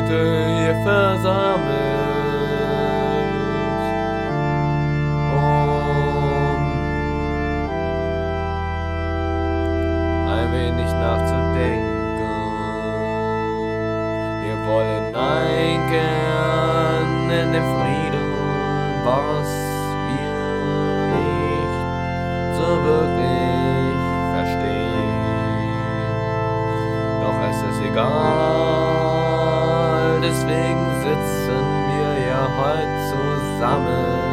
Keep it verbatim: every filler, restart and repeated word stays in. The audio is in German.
heute hier versammelt, um ein wenig nachzudenken. Wir wollen einkehren in den Frieden, was wir nicht so wirklich verstehen. Doch es ist egal, deswegen sitzen wir ja heute zusammen.